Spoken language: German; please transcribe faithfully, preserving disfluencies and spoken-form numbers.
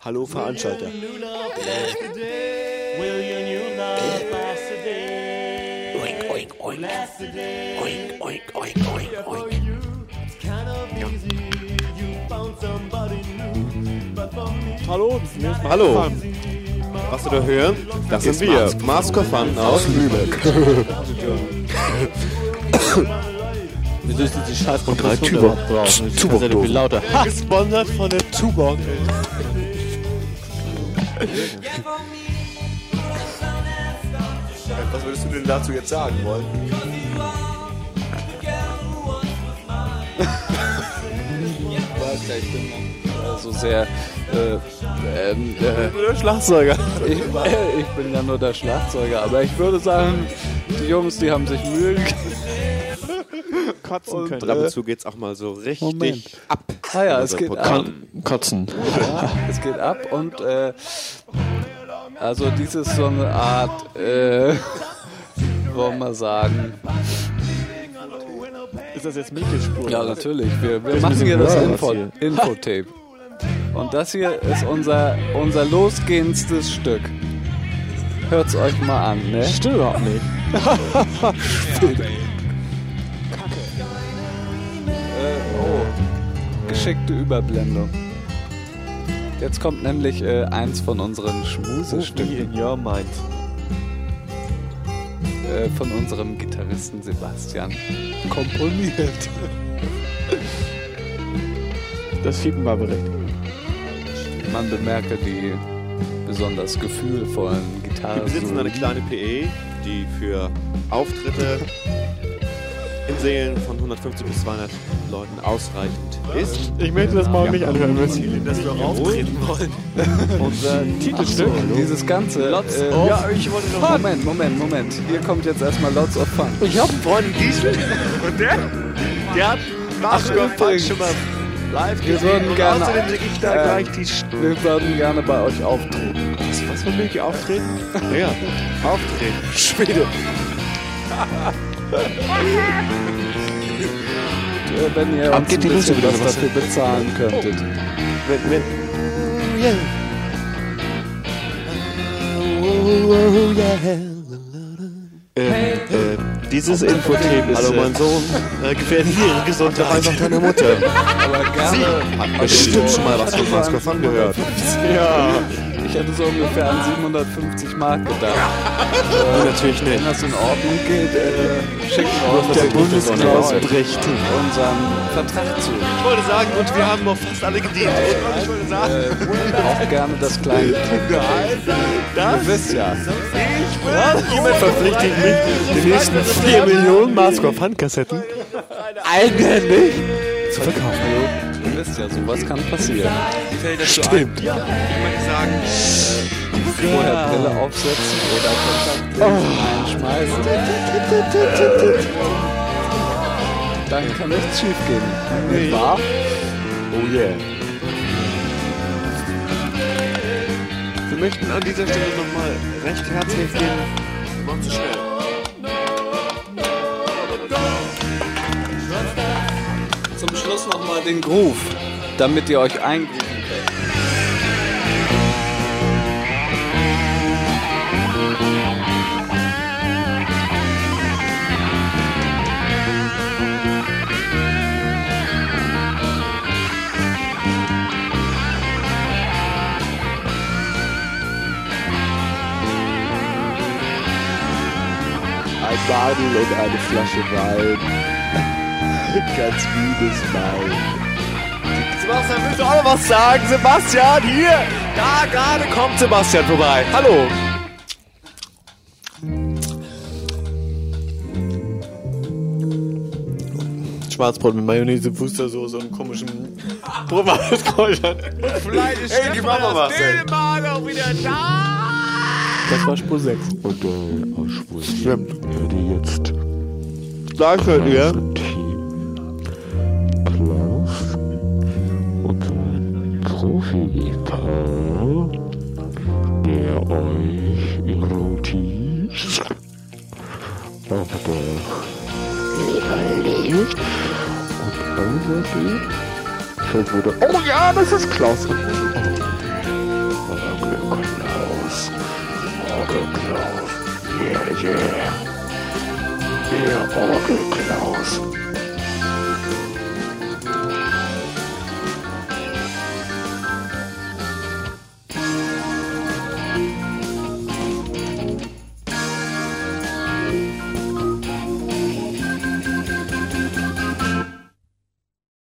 Hallo Veranstalter. Oink, oink, oink. Oink, oink, oink, oink, oink. Hallo. Hallo. Was du da hören? Das ist sind wir. Mask of Fun aus Lübeck. Wieso ist diese scheiß Und drei Kompression Tuborg. überhaupt drauf? Ich Tuborg kann ja doof. viel lauter. Gesponsert von der Tuborg. Was würdest du denn dazu jetzt sagen wollen? Ich bin noch so sehr äh, ähm, äh, Der Schlagzeuger. ich, äh, ich bin ja nur der Schlagzeuger, aber ich würde sagen, die Jungs, die haben sich Mühe gegeben. Kotzen Und, können. Und ab und zu geht's auch mal so richtig Moment. ab. Ah ja, in es unser geht Programm. ab. Kotzen. Ja, es geht ab und äh, also dies ist so eine Art, äh, wollen wir sagen, Ist das jetzt Mittelspur? ja natürlich, wir, wir Das machen ist ein hier das Word Info, hier. Infotape. Und das hier ist unser, unser losgehendstes Stück. Hört's euch mal an, ne? Stimmt überhaupt nicht. Äh, oh, geschickte Überblendung. Jetzt kommt nämlich äh, eins von unseren Wie Schmusestücken in your mind. äh, von unserem Gitarristen Sebastian komponiert. Das Fiepen war berechtigt. Man bemerke die besonders gefühlvollen Gitarren. Wir besitzen eine kleine P E, die für Auftritte in Sälen von hundertfünfzig bis zweihundert Leuten ausreichend ist. Ich möchte das morgen nicht anhören müssen. Dass wir auch auftreten wollen. Unser Titelstück. Dieses ganze. Lots Äh, of Ja, ich wollte noch. Moment, Moment, Moment. Hier kommt jetzt erstmal Lots of Fun. Ich hab einen Freund in Diesel. Und der, der hat Mask of Fun übrigens. schon mal live Wir gesehen. würden Und gerne- außerdem krieg ich da äh, gleich die St- Wir würden gerne bei euch auftreten. Was, was für Milky auftreten? Ja. Auftreten. Schwede. Äh, Wenn ihr Ab uns geht ein die Luzi bisschen wieder, was was dafür bezahlen könntet. Wenn, wenn. Äh, äh, dieses Infotape ist Hallo mein Sohn. äh, gefährlich ihre Gesundheit. Einfach deine Mutter. Aber gerne. Hat bestimmt schon mal was von Mask of Fun gehört. Ja. Ich hätte so ungefähr an siebenhundertfünfzig Mark gedacht. Natürlich Wenn nicht. das in Ordnung geht, äh, schicken wir uns Der das Bundesklaus euch bricht. unseren Vertrag zu. Ich wollte sagen, und wir haben noch fast alle gedient. Und ich wollte sagen, Äh, auch gerne das kleine. das Ihr wisst ja. Jemand verpflichtet mich, die nächsten vier Millionen Mask of Fun Kassetten eigenhändig zu verkaufen. Ihr wisst ja, sowas kann passieren. Stimmt. Ich möchte sagen, Vorher Brille aufsetzen oder Kontaktlinsen einschmeißen. Dann kann nichts schief gehen. Nicht wahr? Oh yeah. Wir möchten an dieser Stelle nochmal recht herzlich den... mach zu schnell. Zum Schluss nochmal den Groove, damit ihr euch eingrooven könnt. Ein Badel und eine Flasche Wein. Ganz müdes Wein. Sebastian, willst du auch noch was sagen? Sebastian, hier! Da gerade kommt Sebastian vorbei. Hallo! Schwarzbrot mit Mayonnaise, Wustersoße und komischen Brotweißkräutern. Vielleicht ist hey, die Mama was, ey. Mal auch wieder da! Das war Spur sechs. Und äh, aus Spur Stimmt. werde jetzt Gleich hört ihr. Team Klaus und sein Profi-Gitarre, der euch erotisch auf der Gitarre legt und außerdem so würde. Oh ja, das ist Klaus. Der Orgelklaus